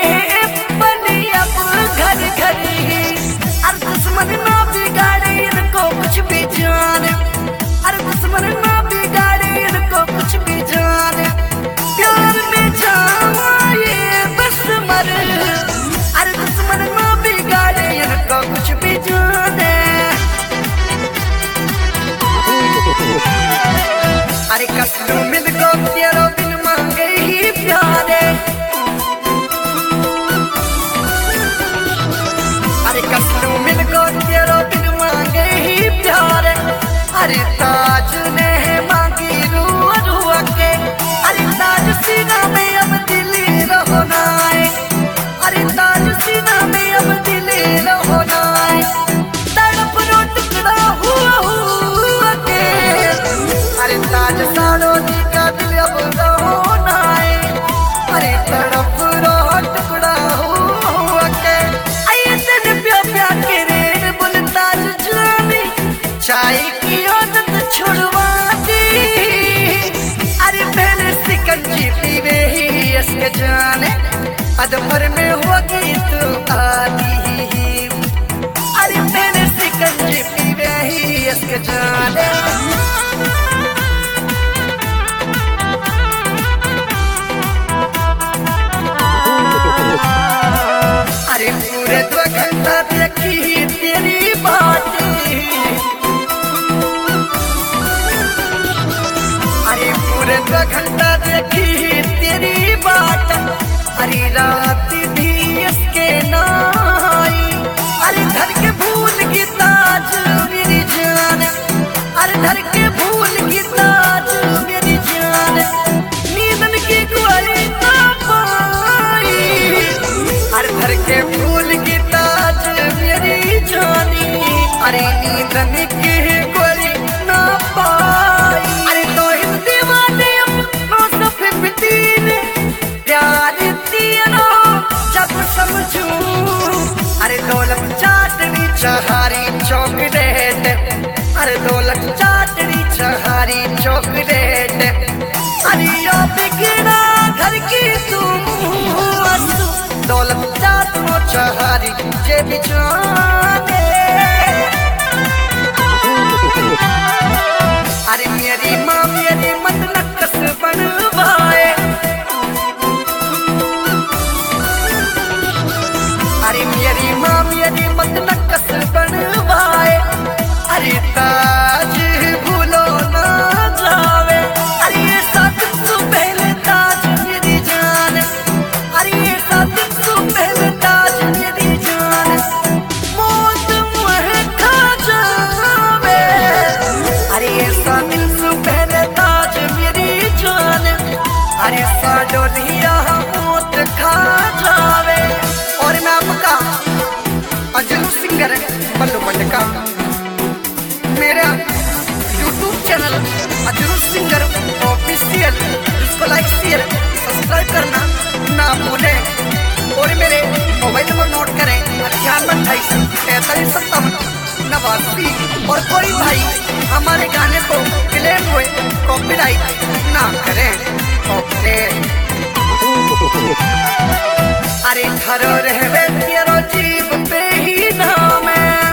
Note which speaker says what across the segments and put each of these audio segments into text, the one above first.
Speaker 1: बने अब घर घर अरे दुश्मन ना बिगाड़े इनको कुछ भी जाने, अरे दुश्मन ना बिगाड़े इनको कुछ भी जाने, प्यार में जाए बस मर, अरे दुश्मन ना बिगाड़े इनको कुछ भी जाने। अरे कसलू मिल को तेरो बिन मांगे ही प्यारे, अरे कसलू मिल को तेरो बिन मांगे ही प्यारे। अरे ताज ने मांगी रुआ रुआ के, अरे ताज सीना में अब दिली रहोना है, अरे ताज सीना में अब दिली रहोना है, तड़प रो टुकड़ा हुआ के, अरे ताज सारो जी का दिल अब रहोना है, अरे तड़प रो टुकड़ा हुआ के। आइए तेरे प्यार के रे बोल ताज जाने, चाय की आदत छुड़वा दी, अरे पहले सिकंजी पीवे ही इसके जाने, अदमर में होगी तू आदि, अरे पहले सिकंजी पीवे ही इसके जाने। अरे पूरे 2 घंटा देखी तेरी बातें, अरे पूरे 2 घंटा देखी तेरी बात, अरे रात भी इसके नाई, अरे धर के भूल की ताज मेरी जान, अरे धर के भूल की ताज मेरी जान, नींदन की कोई ना पाई, अरे धर के भूल की ताज मेरी जानी, अरे नींदन की कोई ना पाई। अरे तो हिंदी वाले अपनों से फिफ्टीन प्यार दिया जब समझू, अरे दौलत चाटनी चहारी चॉकलेट, अरे दौलत चाटनी चहारी चॉकलेट, अरे यो बिगड़ा घर की तुम दौलत चाटनो चहारी जे बिचाने। अरे मेरी माँ मेरी मत नक्कस बनवाए, अरे मेरी माँ मेरी मत नक्कस बनवाए, अरे ताज भूलो ना जावे, अरे ये साथ तू पहले ताज मेरी जान, अरे ये साथ तू पहले ताज मेरी जान, मौत मुझे खा जावे, अरे ये साथ तू पहले ताज मेरी जान, अरे साडो लिया मौत खा जावे। और मैं आपका अजरू सिंगर बल्लू मंडका, मेरा YouTube channel Ajru singer official, इसको लाइक शेयर सब्सक्राइब करना ना भूलें, और मेरे मोबाइल नंबर नोट करें 9828435789। और कोई भाई हमारे गाने को क्लेम हुए कॉपीराइट ना करें। ओके अरे घरो रहवे तेरो जीव पे ही नाम है,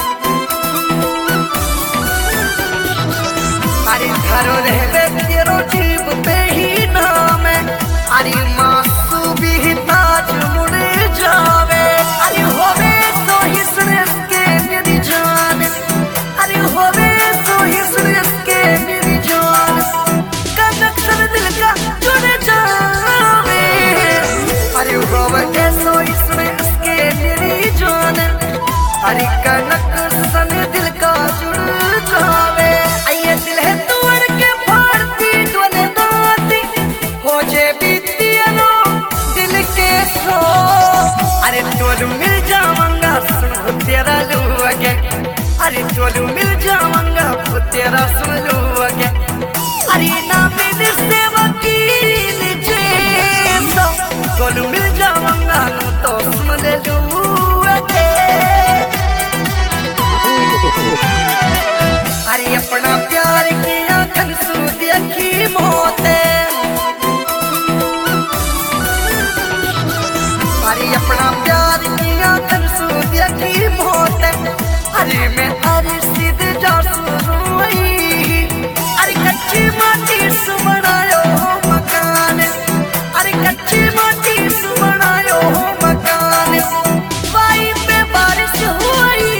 Speaker 1: अरे घरो रहवे तेरो जीव पे ही नाम है, अरे मासू भी ताज मुड़े जावे, अरे होवे तो ही सुरेश के मेरी जान, अरे होवे तो ही सुरेश के मेरी जान, कनेक्शन दिल का जुड़ जावे, अरे होवे तो ही सुरेश के मेरी जान, अरे कनेक्शन दिल का जुड़ जावे। आइए दिल है तोड़ के फाड़ती डोले दाती, हो जे बीती नो दिल के सो, अरे टोलू मिल जाऊंगा सुन तेरा लूगे, अरे टोलू मिल जाऊंगा तेरा सुन लूगे, अरे ना मिल से वकील जे टोलू मिल जाऊंगा तो सुन लूगे। अरे अपना प्यार किया खनसू देखी मौत, अरे मैं अरे सीधे जा सुरुई अरे कच्ची माटी से बनायो हो मकान अरे कच्ची माटी से बनायो हो मकान वाई पे बारिश हुई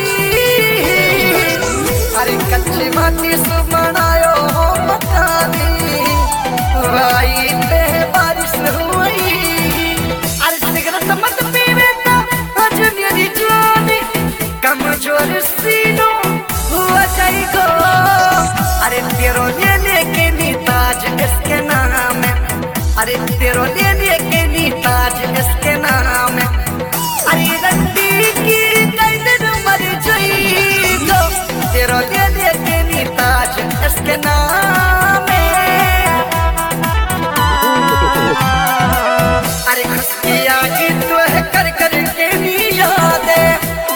Speaker 1: अरे कच्ची माटी से बनायो हो मकान वाई पे बारिश हुई अरे सिगरेट मत पीवे तो आज मेरी जवानी कमजोर सीनो हुआ जाएगा अरे तेरो ले लेके नी ताज इसके नाम है अरे तेरो ले लेके नी ताज इसके नाम है अरे रंडी की दिन मर जाएगा तेरो ले लेके नी ताज इसके नाम है अरे खुशियाँ की तो है कर कर के नी याद है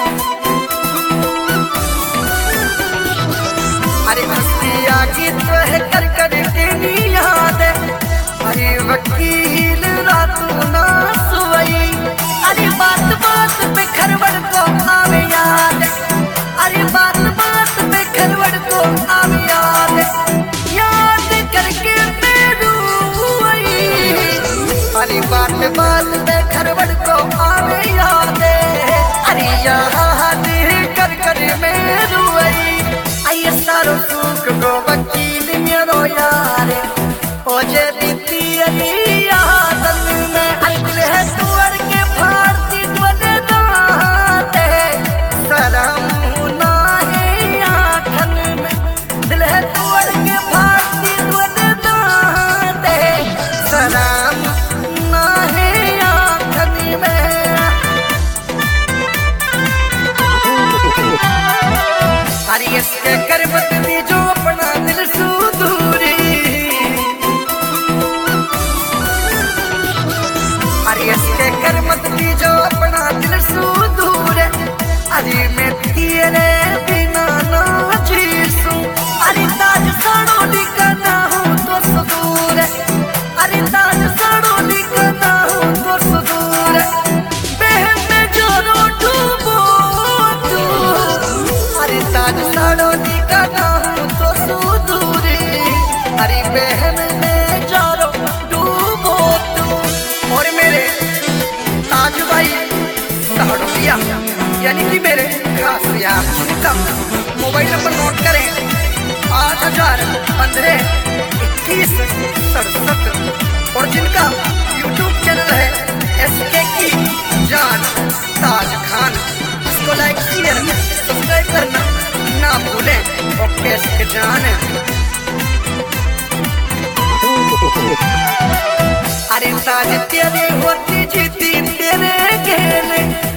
Speaker 1: अरे हस्तिया की तो है कर कर के नी याद है अरे वकील रातों ना सोई अरे बात बात पे खरवड़ को आवे याद अरे बात बात पे खरवड़ को आवे याद करके मैं रोई अरे बात बात पे खरवड़ को आवे याद अरे याद कर कर मैं रोई आइए सारो सुख को वकील मेरो यार ओ जे बीती यादन में दिल है तुअर के भारती द्वने दाते शरम ना है आँखन में दिल है तुअर के भारती द्वने दाते शरम ना है आँखन में अरे इसके करबत दी जो अपना दिल सू दूरी अरे इसके करबत दी जो अपना दिल सू दूर अरे मैं तेरे बिना ना जीसू अरे ताज साड़ो निकलना हूँ तो सुदूर अरे ताज साड़ो निकलना हूँ तो सुदूर बहन में जो रो डूबो तू अरे ताज साड़ो निकलना हूँ तो सुदूर अरे बहन में जो रो डूबो तू और मेरे ताज भाई साड़ोलिया यानी कि मेरे खास यार जिनका मोबाइल नंबर नोट करें 80152167 और जिनका यूट्यूब चैनल है SK की जान ताज खान इसको लाइक शेयर सब्सक्राइब करना ना भूलें ओके SK जान अरे ताज तेरे होती जीती तेरे खेले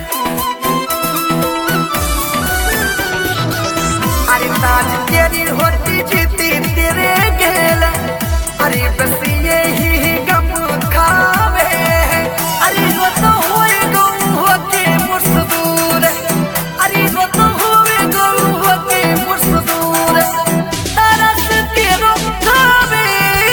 Speaker 1: अरे ताज तेरी होती जीती तेरे खेले अरे बस यही गम खावे अरे वो तो हुए गम होके मुर्सदूर अरे वो तो हुए गम होके मुर्सदूर तरस तेरो खावे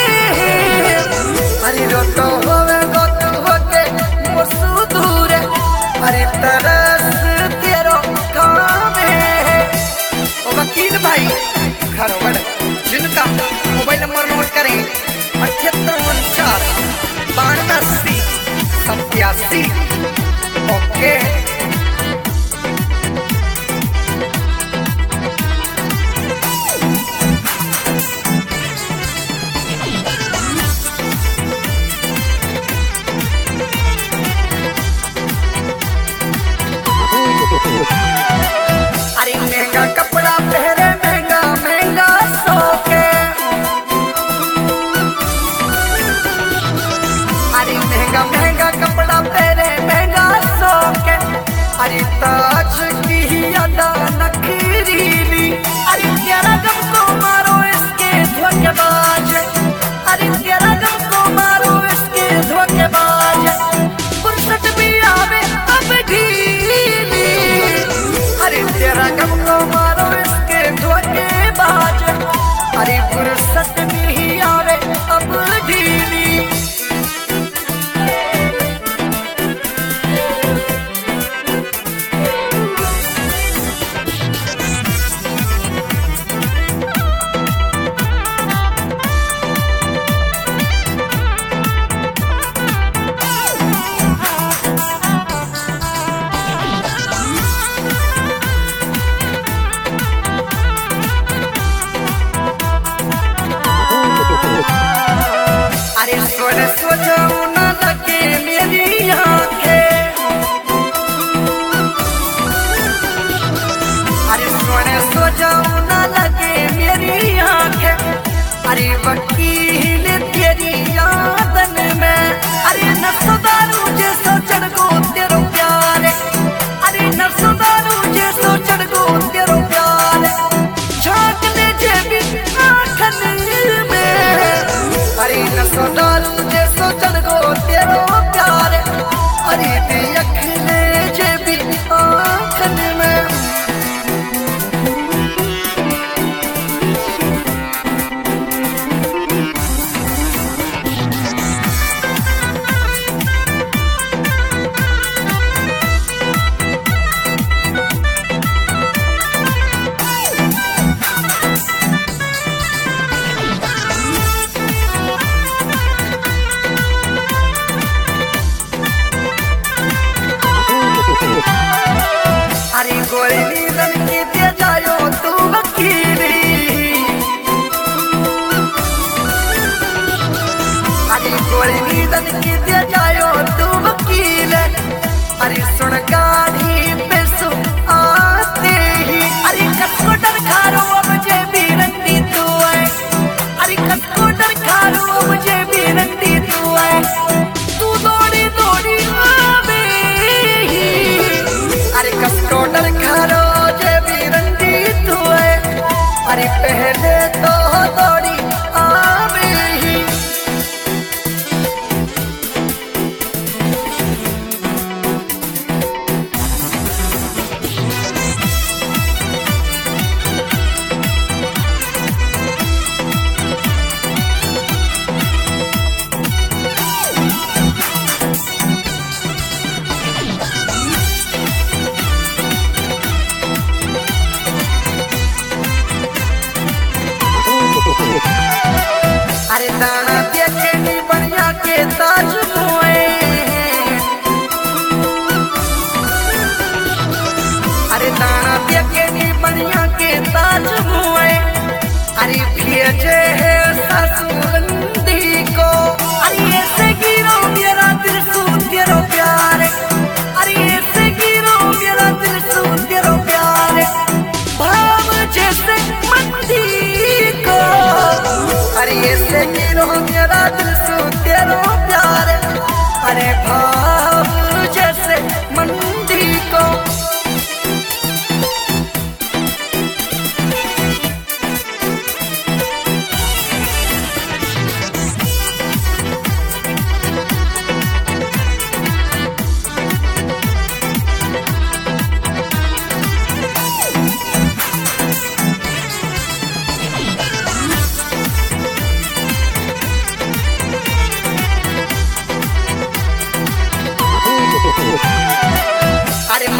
Speaker 1: अरे वो तो हुए गम होके मुर्सदूर अरे तरस तेरो खावे ओ वकील भाई खरवड़ जिनका मोबाइल नंबर नोट करें 7849 92 87 ओके अरे महंगा कपड़ा पहने महंगा महंगा सो के अरे महंगा महंगा कपड़ा पहने महंगा सो के अरे ताज की अदा नखरीली अरे तेरा गम को मारो इसके धोखेबाज अरे तेरा गम को मारो इसके धोखेबाज फुर्सत भी आवे अब ढीली अरे तेरा गम को मारो इसके धोखेबाज अरे फुर्सत भी आवे अब ढीली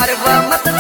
Speaker 1: प्यार व मत